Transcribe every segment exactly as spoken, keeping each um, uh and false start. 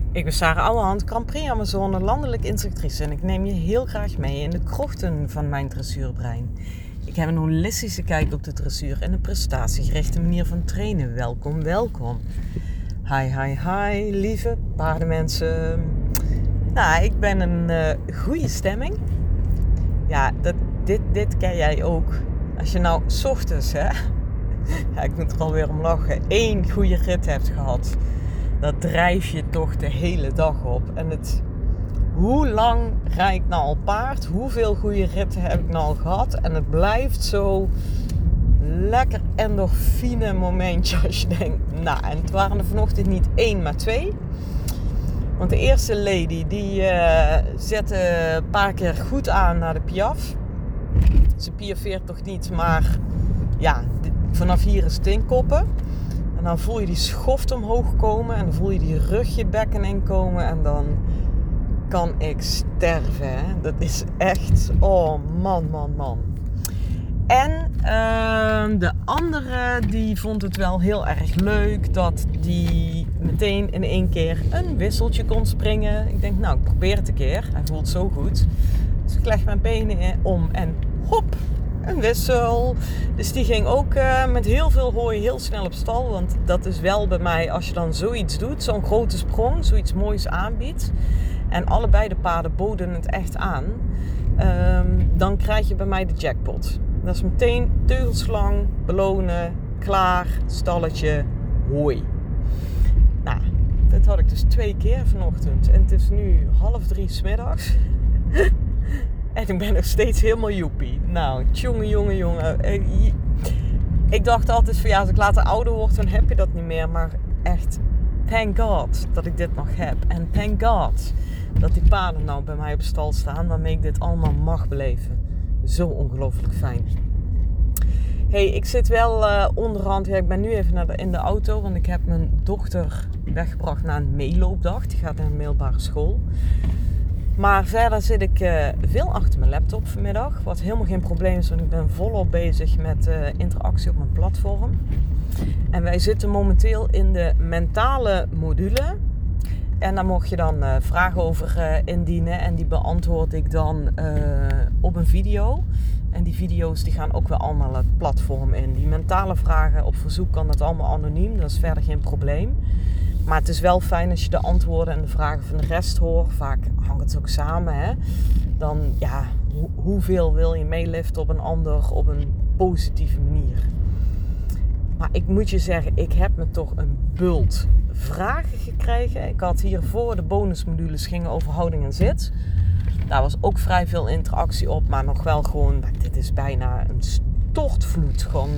Ik ben Sarah Ouwehand, Grand Prix Amazone, landelijk instructrice en ik neem je heel graag mee in de krochten van mijn dressuurbrein. Ik heb een holistische kijk op de dressuur en een prestatiegerichte manier van trainen. Welkom, welkom. Hi, hi, hi, lieve paardenmensen. Nou, ik ben een uh, goede stemming. Ja, dat, dit, dit ken jij ook. Als je nou 's ochtends, hè, ja, ik moet er alweer om lachen, één goede rit hebt gehad. Dat drijf je toch de hele dag op. En het, hoe lang rijd ik nou al paard? Hoeveel goede ritten heb ik nou al gehad? En het blijft zo lekker endorfine momentje als je denkt, nou, en het waren er vanochtend niet één, maar twee. Want de eerste lady, die uh, zette een paar keer goed aan naar de piaf. Ze piafeert toch niet, maar ja, dit, vanaf hier is het inkoppen. En dan voel je die schoft omhoog komen. En dan voel je die rugjebekken inkomen. En dan kan ik sterven. Hè? Dat is echt... Oh, man, man, man. En uh, de andere, die vond het wel heel erg leuk. Dat die meteen in één keer een wisseltje kon springen. Ik denk, nou, ik probeer het een keer. Hij voelt zo goed. Dus ik leg mijn benen om en hop. Een wissel. Dus die ging ook uh, met heel veel hooi heel snel op stal. Want dat is wel bij mij, als je dan zoiets doet, zo'n grote sprong, zoiets moois aanbiedt. En allebei de paarden boden het echt aan. Um, dan krijg je bij mij de jackpot. Dat is meteen teugelslang, belonen, klaar, stalletje, hooi. Nou, dat had ik dus twee keer vanochtend. En het is nu half drie 's middags. En ik ben nog steeds helemaal joepie. Nou, tjonge, jonge, jongen. Ik dacht altijd van ja, als ik later ouder word, dan heb je dat niet meer. Maar echt, thank God dat ik dit nog heb. En thank God dat die paarden nou bij mij op stal staan, waarmee ik dit allemaal mag beleven. Zo ongelooflijk fijn. Hey, ik zit wel uh, onderhand, ja, ik ben nu even naar de, in de auto, want ik heb mijn dochter weggebracht naar een meeloopdag. Die gaat naar een middelbare school. Maar verder zit ik uh, veel achter mijn laptop vanmiddag. Wat helemaal geen probleem is, want ik ben volop bezig met uh, interactie op mijn platform. En wij zitten momenteel in de mentale module. En daar mocht je dan uh, vragen over uh, indienen. En die beantwoord ik dan uh, op een video. En die video's die gaan ook weer allemaal het platform in. Die mentale vragen op verzoek kan dat allemaal anoniem. Dat is verder geen probleem. Maar het is wel fijn als je de antwoorden en de vragen van de rest hoort. Vaak hangt het ook samen. Hè? Dan, ja, ho- hoeveel wil je meeliften op een ander op een positieve manier? Maar ik moet je zeggen, ik heb me toch een bult vragen gekregen. Ik had hiervoor de bonusmodules gingen over houding en zit. Daar was ook vrij veel interactie op. Maar nog wel gewoon, dit is bijna een stortvloed. Gewoon...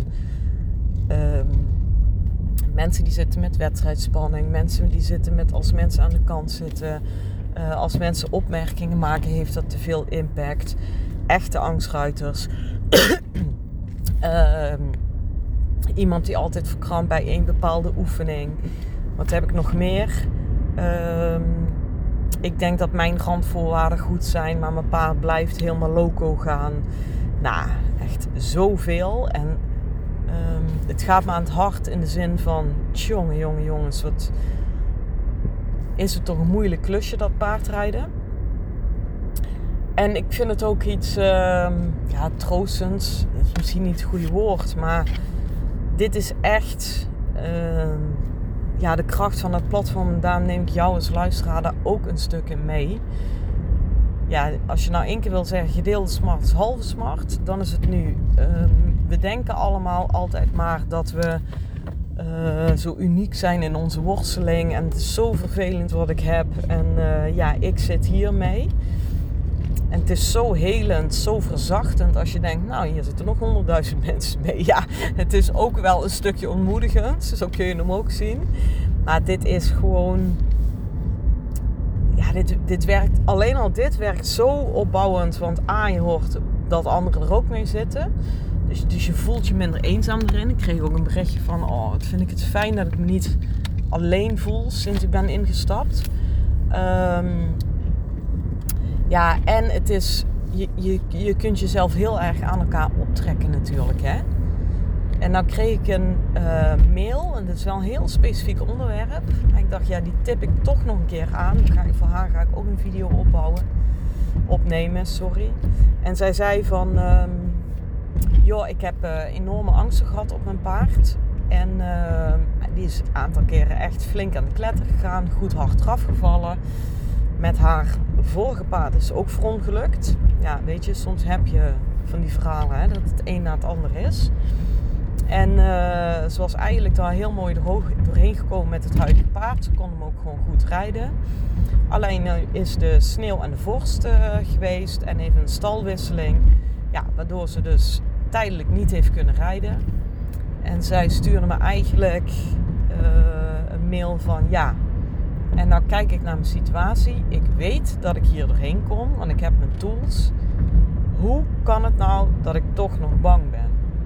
Um, Mensen die zitten met wedstrijdspanning. Mensen die zitten met als mensen aan de kant zitten. Uh, als mensen opmerkingen maken, heeft dat te veel impact. Echte angstruiters. uh, iemand die altijd verkrampt bij een bepaalde oefening. Wat heb ik nog meer? Uh, ik denk dat mijn randvoorwaarden goed zijn. Maar mijn paard blijft helemaal loco gaan. Nou, echt zoveel. En... Um, het gaat me aan het hart in de zin van, jongen, jongen, jongens, wat is het toch een moeilijk klusje dat paardrijden. En ik vind het ook iets, uh, ja, troostends, dat is misschien niet het goede woord, maar dit is echt, uh, ja, de kracht van het platform. En daarom neem ik jou als luisteraar daar ook een stuk in mee. Ja, als je nou één keer wil zeggen, gedeelde smart is halve smart, dan is het nu. Um, we denken allemaal altijd maar dat we uh, zo uniek zijn in onze worsteling. En het is zo vervelend wat ik heb. En uh, ja, ik zit hiermee. En het is zo helend, zo verzachtend als je denkt, nou, hier zitten nog honderdduizend mensen mee. Ja, het is ook wel een stukje ontmoedigend, zo kun je hem ook zien. Maar dit is gewoon... Ja, dit, dit werkt, alleen al dit werkt zo opbouwend. Want A, je hoort dat anderen er ook mee zitten. Dus, dus je voelt je minder eenzaam erin. Ik kreeg ook een berichtje van, oh, wat vind ik het fijn dat ik me niet alleen voel sinds ik ben ingestapt. Um, ja, en het is, je, je, je kunt jezelf heel erg aan elkaar optrekken natuurlijk, hè. En nou kreeg ik een uh, mail, en dat is wel een heel specifiek onderwerp. En ik dacht, ja, die tip ik toch nog een keer aan. Ga ik, voor haar ga ik ook een video opbouwen. Opnemen, sorry. En zij zei van, um, joh, ik heb uh, enorme angsten gehad op mijn paard. En uh, die is een aantal keren echt flink aan de kletter gegaan. Goed hard eraf gevallen. Met haar vorige paard is ook verongelukt. Ja, weet je, soms heb je van die verhalen, hè, dat het een na het ander is. En uh, ze was eigenlijk daar heel mooi doorheen gekomen met het huidige paard. Ze kon hem ook gewoon goed rijden. Alleen uh, is de sneeuw en de vorst uh, geweest en even een stalwisseling. Ja, waardoor ze dus tijdelijk niet heeft kunnen rijden. En zij stuurde me eigenlijk uh, een mail van ja. En nou kijk ik naar mijn situatie. Ik weet dat ik hier doorheen kom, want ik heb mijn tools. Hoe kan het nou dat ik toch nog bang ben?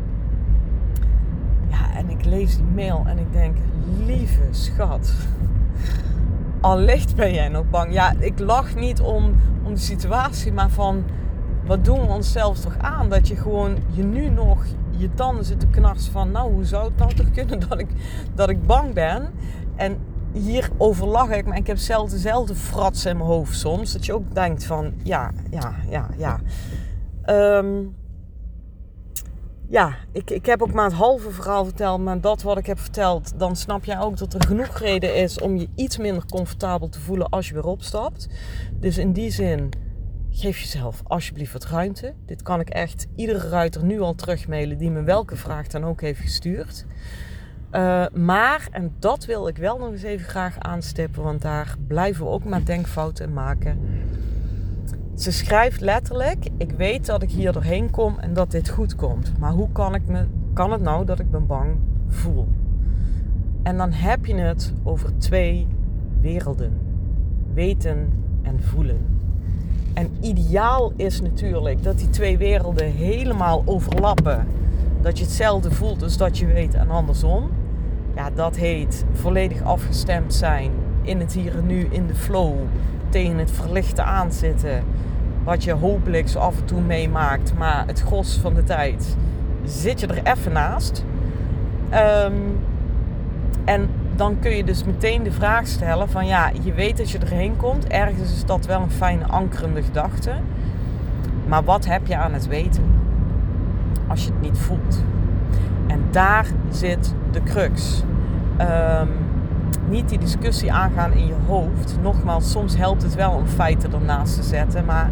Ja, en ik lees die mail en ik denk, lieve schat, allicht ben jij nog bang. Ja, ik lach niet om, om de situatie, maar van, wat doen we onszelf toch aan? Dat je gewoon, je nu nog, je tanden zit te knarsen van, nou, hoe zou het nou toch kunnen dat ik, dat ik bang ben? En hierover lach ik, maar ik heb zelf dezelfde frats in mijn hoofd soms. Dat je ook denkt van, ja, ja, ja, ja. Um, ja, ik, ik heb ook maar het halve verhaal verteld, maar dat wat ik heb verteld, dan snap jij ook dat er genoeg reden is om je iets minder comfortabel te voelen als je weer opstapt. Dus in die zin, geef jezelf alsjeblieft wat ruimte. Dit kan ik echt iedere ruiter nu al terugmailen die me welke vraag dan ook heeft gestuurd. Uh, maar, en dat wil ik wel nog eens even graag aanstippen, want daar blijven we ook maar denkfouten in maken. Ze schrijft letterlijk, ik weet dat ik hier doorheen kom en dat dit goed komt. Maar hoe kan, ik me, kan het nou dat ik me bang voel? En dan heb je het over twee werelden. Weten en voelen. En ideaal is natuurlijk dat die twee werelden helemaal overlappen. Dat je hetzelfde voelt als dat je weet en andersom. Ja, dat heet volledig afgestemd zijn in het hier en nu, in de flow, tegen het verlichte aanzitten. Wat je hopelijk zo af en toe meemaakt, maar het gros van de tijd zit je er even naast. Um, en dan kun je dus meteen de vraag stellen van ja, je weet dat je erheen komt. Ergens is dat wel een fijne ankerende gedachte. Maar wat heb je aan het weten als je het niet voelt? En daar zit de crux. Um, niet die discussie aangaan in je hoofd. Nogmaals, soms helpt het wel om feiten ernaast te zetten. Maar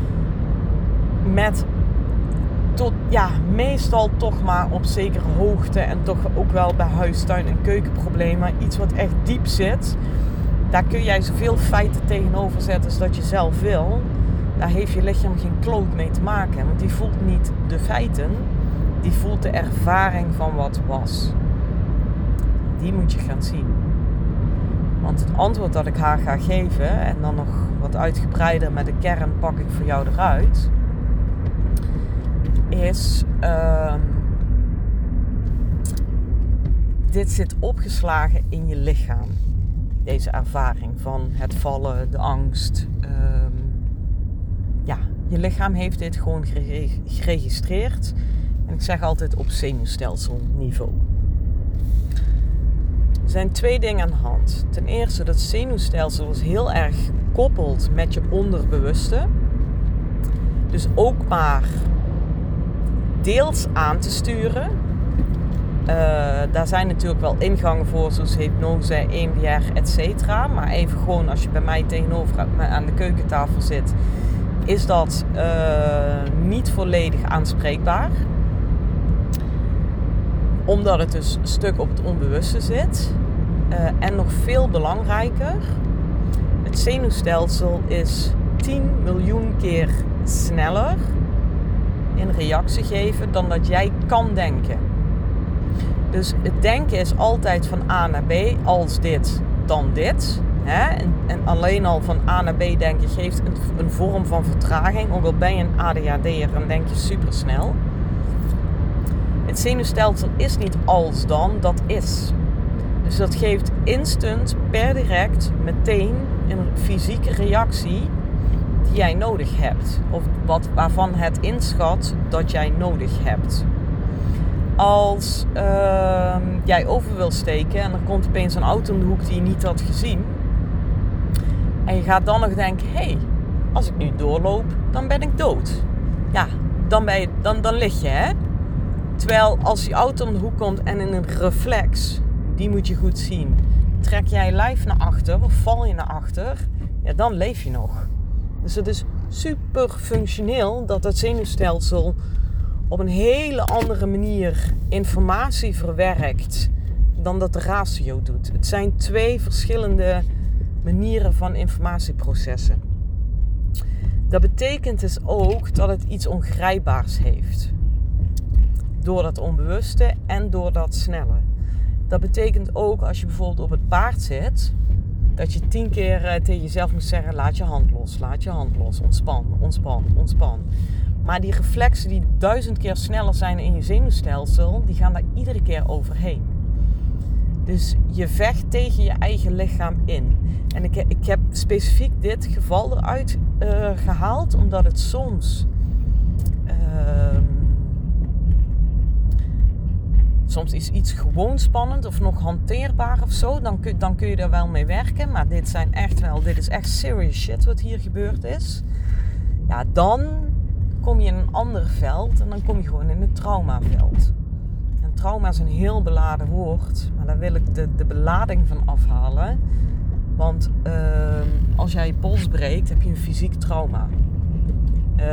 met tot, ja, meestal toch maar op zekere hoogte. En toch ook wel bij huistuin- en keukenproblemen. Iets wat echt diep zit. Daar kun jij zoveel feiten tegenover zetten als dat je zelf wil. Daar heeft je lichaam geen kloot mee te maken. Want die voelt niet de feiten. Die voelt de ervaring van wat was. Die moet je gaan zien. Want het antwoord dat ik haar ga geven, en dan nog wat uitgebreider met de kern pak ik voor jou eruit, is, uh, dit zit opgeslagen in je lichaam. Deze ervaring van het vallen, de angst. Uh, ja, je lichaam heeft dit gewoon geregistreerd. En ik zeg altijd op zenuwstelselniveau. Er zijn twee dingen aan de hand. Ten eerste, dat zenuwstelsel is heel erg gekoppeld met je onderbewuste. Dus ook maar deels aan te sturen. Uh, daar zijn natuurlijk wel ingangen voor, zoals hypnose, E M D R, et cetera. Maar even gewoon als je bij mij tegenover aan de keukentafel zit, is dat uh, niet volledig aanspreekbaar. Omdat het dus een stuk op het onbewuste zit. Uh, en nog veel belangrijker, het zenuwstelsel is tien miljoen keer sneller in reactie geven dan dat jij kan denken. Dus het denken is altijd van A naar B, als dit, dan dit. Hè? En, en alleen al van A naar B denken geeft een, een vorm van vertraging. Ook al ben je een A D H D'er, dan denk je supersnel. Het zenuwstelsel is niet als dan, dat is. Dus dat geeft instant, per direct, meteen een fysieke reactie die jij nodig hebt. Of wat, waarvan het inschat dat jij nodig hebt. als uh, jij over wil steken en er komt opeens een auto in de hoek die je niet had gezien. En je gaat dan nog denken, hé, hey, als ik nu doorloop, dan ben ik dood. Ja, dan, ben je, dan, dan lig je, hè. Terwijl als die auto om de hoek komt en in een reflex, die moet je goed zien, trek jij je lijf naar achter of val je naar achter, ja, dan leef je nog. Dus het is super functioneel dat het zenuwstelsel op een hele andere manier informatie verwerkt dan dat de ratio doet. Het zijn twee verschillende manieren van informatieprocessen. Dat betekent dus ook dat het iets ongrijpbaars heeft. Door dat onbewuste en door dat snelle. Dat betekent ook als je bijvoorbeeld op het paard zit, dat je tien keer uh, tegen jezelf moet zeggen, laat je hand los, laat je hand los, ontspan, ontspan, ontspan. Maar die reflexen die duizend keer sneller zijn in je zenuwstelsel, die gaan daar iedere keer overheen. Dus je vecht tegen je eigen lichaam in. En ik, ik heb specifiek dit geval eruit uh, gehaald, omdat het soms... Uh, soms is iets gewoon spannend of nog hanteerbaar of zo. Dan kun, dan kun je daar wel mee werken. Maar dit zijn echt wel, dit is echt serious shit wat hier gebeurd is. Ja, dan kom je in een ander veld en dan kom je gewoon in het traumaveld. En trauma is een heel beladen woord, maar daar wil ik de, de belading van afhalen. Want uh, als jij je pols breekt, heb je een fysiek trauma. Uh,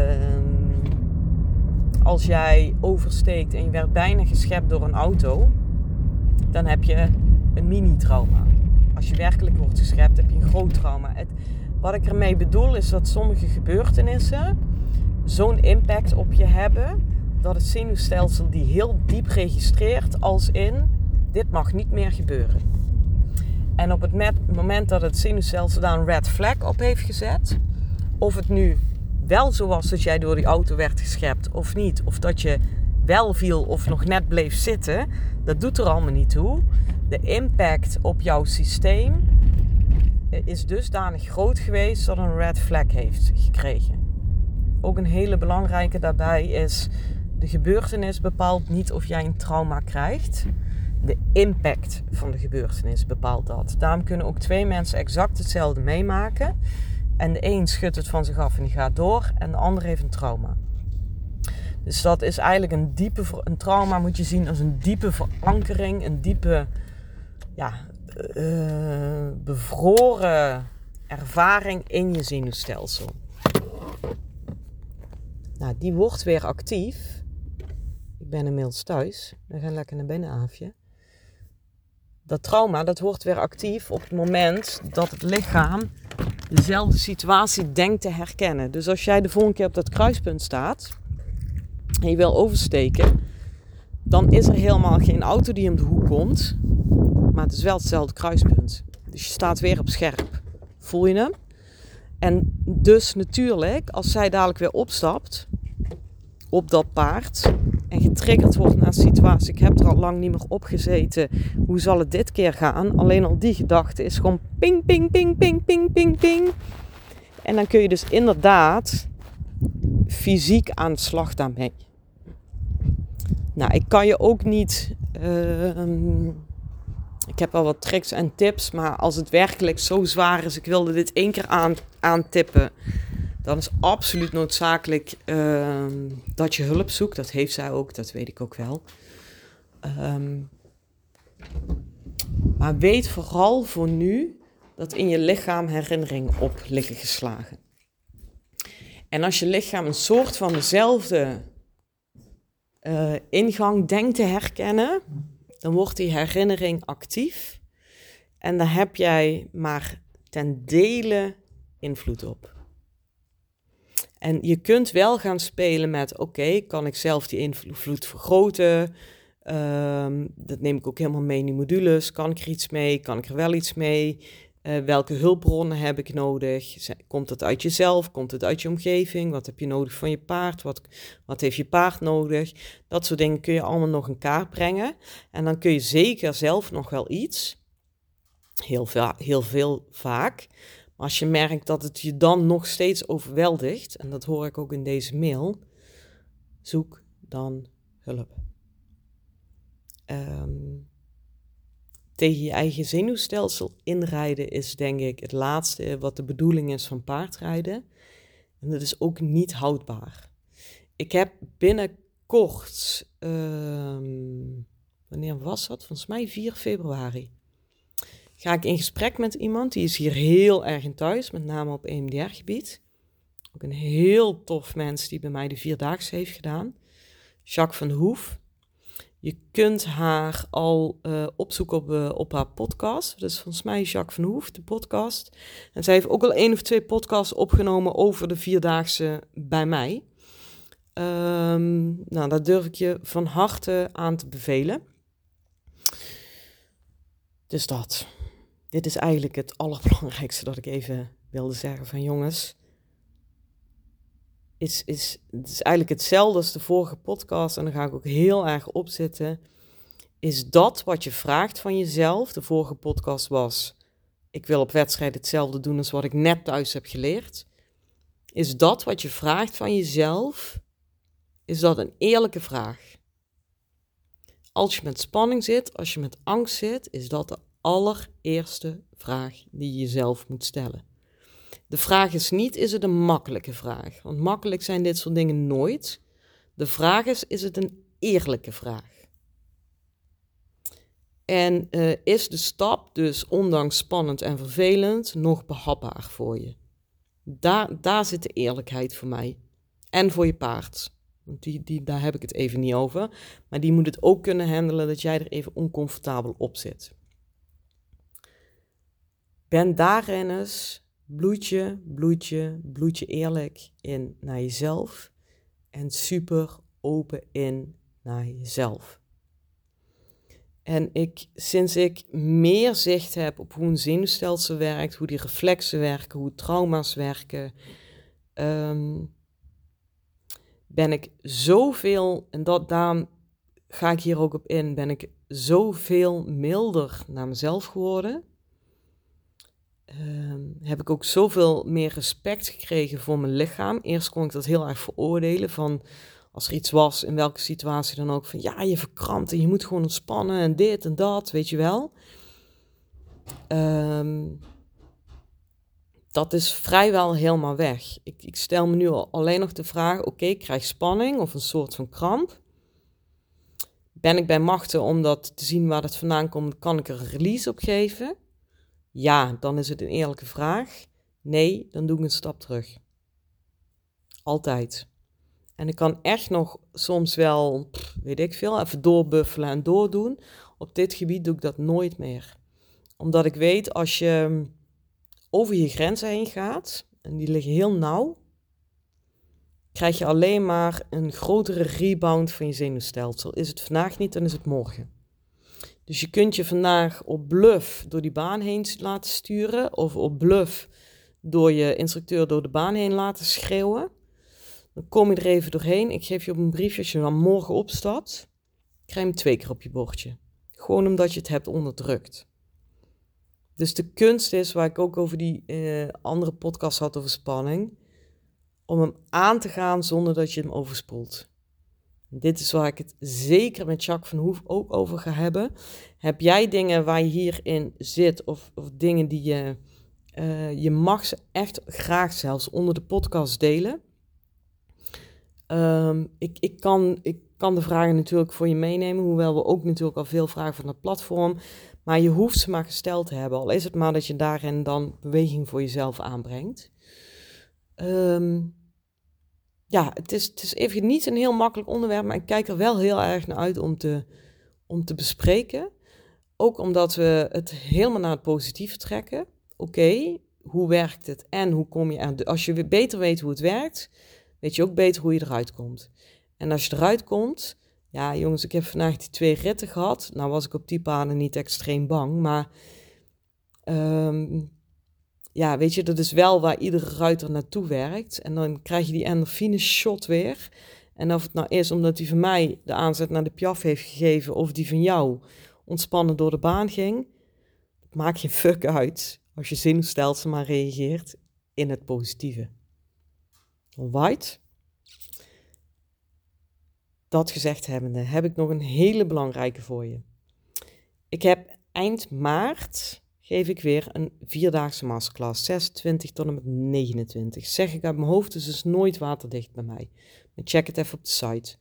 als jij oversteekt en je werd bijna geschept door een auto, dan heb je een mini-trauma. Als je werkelijk wordt geschept, heb je een groot trauma. Het, wat ik ermee bedoel is dat sommige gebeurtenissen zo'n impact op je hebben, dat het zenuwstelsel die heel diep registreert als in, dit mag niet meer gebeuren. En op het moment dat het zenuwstelsel daar een red flag op heeft gezet, of het nu wel zo was dat jij door die auto werd geschept of niet, of dat je wel viel of nog net bleef zitten, dat doet er allemaal niet toe. De impact op jouw systeem is dusdanig groot geweest dat een red flag heeft gekregen. Ook een hele belangrijke daarbij is, de gebeurtenis bepaalt niet of jij een trauma krijgt. De impact van de gebeurtenis bepaalt dat. Daarom kunnen ook twee mensen exact hetzelfde meemaken. En de een schudt het van zich af en die gaat door. En de ander heeft een trauma. Dus dat is eigenlijk een diepe... Een trauma moet je zien als een diepe verankering. Een diepe... Ja, uh, bevroren ervaring in je zenuwstelsel. Nou, die wordt weer actief. Ik ben inmiddels thuis. We gaan lekker naar binnen, Aafje. Dat trauma, dat wordt weer actief op het moment dat het lichaam dezelfde situatie denkt te herkennen. Dus als jij de volgende keer op dat kruispunt staat en je wil oversteken, dan is er helemaal geen auto die om de hoek komt, maar het is wel hetzelfde kruispunt. Dus je staat weer op scherp. Voel je hem? En dus natuurlijk, als zij dadelijk weer opstapt op dat paard en getriggerd wordt naar een situatie, ik heb er al lang niet meer op gezeten, hoe zal het dit keer gaan? Alleen al die gedachte is gewoon ping, ping, ping, ping, ping, ping, ping. En dan kun je dus inderdaad fysiek aan de slag daarmee. Nou, ik kan je ook niet... Uh, ik heb wel wat tricks en tips, maar als het werkelijk zo zwaar is, ik wilde dit één keer aan, aantippen, dan is absoluut noodzakelijk uh, dat je hulp zoekt. Dat heeft zij ook, dat weet ik ook wel. Um, maar weet vooral voor nu dat in je lichaam herinneringen op liggen geslagen. En als je lichaam een soort van dezelfde uh, ingang denkt te herkennen, dan wordt die herinnering actief. En daar heb jij maar ten dele invloed op. En je kunt wel gaan spelen met, oké, okay, kan ik zelf die invloed vergroten? Um, dat neem ik ook helemaal mee in die modules. Kan ik er iets mee? Kan ik er wel iets mee? Uh, welke hulpbronnen heb ik nodig? Komt het uit jezelf? Komt het uit je omgeving? Wat heb je nodig van je paard? Wat, wat heeft je paard nodig? Dat soort dingen kun je allemaal nog in kaart brengen. En dan kun je zeker zelf nog wel iets. Heel, va- heel veel vaak. Maar als je merkt dat het je dan nog steeds overweldigt, en dat hoor ik ook in deze mail, zoek dan hulp. Um, tegen je eigen zenuwstelsel inrijden is denk ik het laatste wat de bedoeling is van paardrijden. En dat is ook niet houdbaar. Ik heb binnenkort, um, wanneer was dat? Volgens mij vier februari. Ga ik in gesprek met iemand, die is hier heel erg in thuis, met name op E M D R-gebied. Ook een heel tof mens die bij mij de Vierdaagse heeft gedaan. Jacques van Hoef. Je kunt haar al uh, opzoeken op, uh, op haar podcast. Dat is volgens mij Jacques van Hoef, de podcast. En zij heeft ook al één of twee podcasts opgenomen over de Vierdaagse bij mij. Um, nou, dat durf ik je van harte aan te bevelen. Dus dat. Dit is eigenlijk het allerbelangrijkste dat ik even wilde zeggen van jongens. Is, is, het is eigenlijk hetzelfde als de vorige podcast en daar ga ik ook heel erg op zitten. Is dat wat je vraagt van jezelf? De vorige podcast was, ik wil op wedstrijd hetzelfde doen als wat ik net thuis heb geleerd. Is dat wat je vraagt van jezelf? Is dat een eerlijke vraag? Als je met spanning zit, als je met angst zit, is dat de allereerste vraag die je jezelf moet stellen. De vraag is niet, is het een makkelijke vraag? Want makkelijk zijn dit soort dingen nooit. De vraag is, is het een eerlijke vraag? En uh, is de stap dus, ondanks spannend en vervelend, nog behapbaar voor je? Daar, daar zit de eerlijkheid voor mij. En voor je paard. Want die, die, daar heb ik het even niet over. Maar die moet het ook kunnen handelen dat jij er even oncomfortabel op zit. Ben daarin eens bloedje, bloedje, bloedje eerlijk in naar jezelf. En super open in naar jezelf. En ik, sinds ik meer zicht heb op hoe een zenuwstelsel werkt, hoe die reflexen werken, hoe trauma's werken, um, ben ik zoveel, en dat, daarom ga ik hier ook op in, ben ik zoveel milder naar mezelf geworden. Um, heb ik ook zoveel meer respect gekregen voor mijn lichaam. Eerst kon ik dat heel erg veroordelen van, als er iets was, in welke situatie dan ook, van ja, je verkrampt en je moet gewoon ontspannen en dit en dat, weet je wel. Um, dat is vrijwel helemaal weg. Ik, ik stel me nu alleen nog de vraag, oké, okay, ik krijg spanning of een soort van kramp. Ben ik bij machten om dat te zien waar het vandaan komt, kan ik er een release op geven? Ja, dan is het een eerlijke vraag. Nee, dan doe ik een stap terug. Altijd. En ik kan echt nog soms wel, pff, weet ik veel, even doorbuffelen en doordoen. Op dit gebied doe ik dat nooit meer. Omdat ik weet, als je over je grenzen heen gaat, en die liggen heel nauw, krijg je alleen maar een grotere rebound van je zenuwstelsel. Is het vandaag niet, dan is het morgen. Dus je kunt je vandaag op bluff door die baan heen laten sturen, of op bluff door je instructeur door de baan heen laten schreeuwen. Dan kom je er even doorheen. Ik geef je op een briefje, als je dan morgen opstapt, krijg je hem twee keer op je bordje. Gewoon omdat je het hebt onderdrukt. Dus de kunst is, waar ik ook over die uh, andere podcast had over spanning, om hem aan te gaan zonder dat je hem overspoelt. Dit is waar ik het zeker met Jacques van Hoef ook over ga hebben. Heb jij dingen waar je hierin zit, of, of dingen die je, uh, je mag ze echt graag zelfs onder de podcast delen. Um, ik, ik, kan, ik kan de vragen natuurlijk voor je meenemen, hoewel we ook natuurlijk al veel vragen van het platform. Maar je hoeft ze maar gesteld te hebben, al is het maar dat je daarin dan beweging voor jezelf aanbrengt. Um, ja, het is, het is even niet een heel makkelijk onderwerp, maar ik kijk er wel heel erg naar uit om te, om te bespreken. Ook omdat we het helemaal naar het positieve trekken. Oké, okay, hoe werkt het en hoe kom je er? Als je beter weet hoe het werkt, weet je ook beter hoe je eruit komt. En als je eruit komt, ja jongens, ik heb vandaag die twee ritten gehad. Nou was ik op die paden niet extreem bang, maar um, ja, weet je, dat is wel waar iedere ruiter naartoe werkt. En dan krijg je die endorfine shot weer. En of het nou is omdat die van mij de aanzet naar de Piaf heeft gegeven, of die van jou ontspannen door de baan ging, dat maakt geen fuck uit als je zenuwstelsel maar reageert in het positieve. Alright? dat gezegd hebbende, heb ik nog een hele belangrijke voor je. Ik heb eind maart, geef ik weer een vierdaagse masterclass, zesentwintig tot en met negenentwintig. Zeg ik uit mijn hoofd, dus het is nooit waterdicht bij mij. Maar check het even op de site.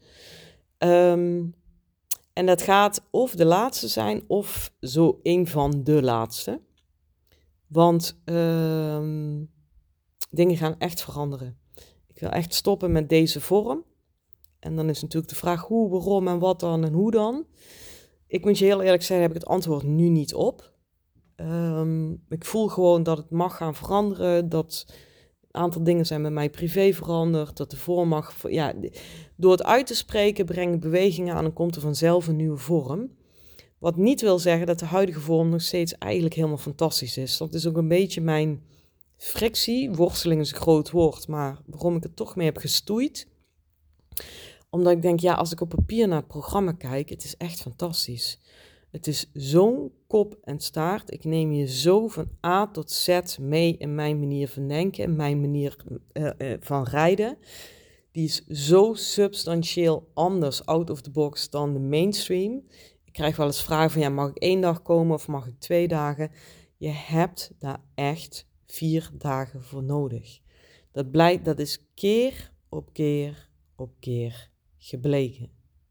Um, en dat gaat of de laatste zijn, of zo een van de laatste. Want um, dingen gaan echt veranderen. Ik wil echt stoppen met deze vorm. En dan is natuurlijk de vraag hoe, waarom en wat dan en hoe dan. Ik moet je heel eerlijk zeggen, heb ik het antwoord nu niet op. Um, ik voel gewoon dat het mag gaan veranderen. Dat een aantal dingen zijn met mij privé veranderd. Dat de vorm mag... Ja, door het uit te spreken breng ik bewegingen aan en komt er vanzelf een nieuwe vorm. Wat niet wil zeggen dat de huidige vorm nog steeds eigenlijk helemaal fantastisch is. Dat is ook een beetje mijn frictie. Worsteling is een groot woord, maar waarom ik er toch mee heb gestoeid. Omdat ik denk, ja, als ik op papier naar het programma kijk, het is echt fantastisch. Het is zo'n kop en staart. Ik neem je zo van A tot Z mee in mijn manier van denken, in mijn manier uh, uh, van rijden. Die is zo substantieel anders, out of the box, dan de mainstream. Ik krijg wel eens vragen van, ja, mag ik één dag komen of mag ik twee dagen? Je hebt daar echt vier dagen voor nodig. Dat blijkt, dat is keer op keer op keer gebleken.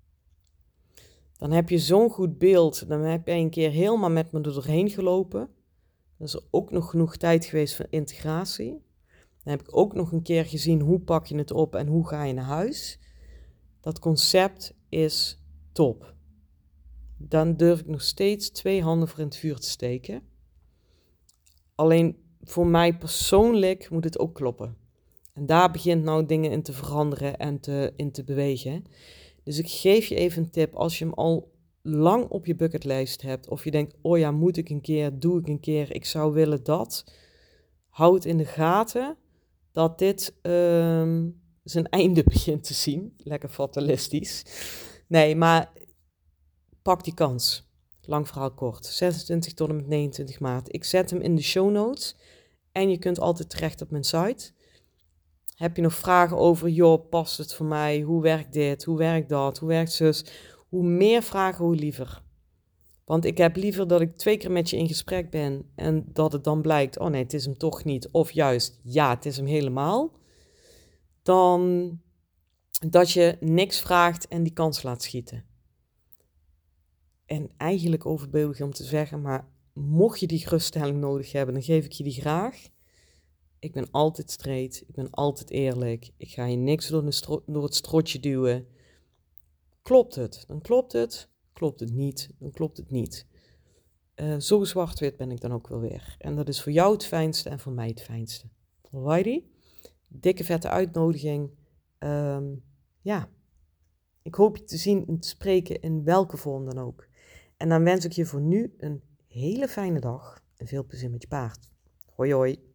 Dan heb je zo'n goed beeld, dan heb je een keer helemaal met me er doorheen gelopen. Dan is er ook nog genoeg tijd geweest voor integratie. Dan heb ik ook nog een keer gezien hoe pak je het op en hoe ga je naar huis. Dat concept is top. Dan durf ik nog steeds twee handen voor in het vuur te steken. Alleen voor mij persoonlijk moet het ook kloppen. En daar begint nou dingen in te veranderen en te, in te bewegen. Dus ik geef je even een tip. Als je hem al lang op je bucketlijst hebt. Of je denkt, oh ja, moet ik een keer, doe ik een keer. Ik zou willen dat. Houd in de gaten dat dit um, zijn einde begint te zien. Lekker fatalistisch. Nee, maar pak die kans. Lang verhaal kort. zesentwintig tot en met negenentwintig maart. Ik zet hem in de show notes. En je kunt altijd terecht op mijn site. Heb je nog vragen over, joh, past het voor mij? Hoe werkt dit? Hoe werkt dat? Hoe werkt zus? Hoe meer vragen, hoe liever. Want ik heb liever dat ik twee keer met je in gesprek ben en dat het dan blijkt, oh nee, het is hem toch niet. Of juist, ja, het is hem helemaal. Dan dat je niks vraagt en die kans laat schieten. En eigenlijk overbeeldig om te zeggen, maar mocht je die geruststelling nodig hebben, dan geef ik je die graag. Ik ben altijd straight, ik ben altijd eerlijk. Ik ga je niks door, de stro- door het strotje duwen. Klopt het? Dan klopt het. Klopt het niet? Dan klopt het niet. Uh, zo zwart-wit ben ik dan ook wel weer. En dat is voor jou het fijnste en voor mij het fijnste. Alrighty? Dikke vette uitnodiging. Um, ja, ik hoop je te zien en te spreken in welke vorm dan ook. En dan wens ik je voor nu een hele fijne dag en veel plezier met je paard. Hoi hoi.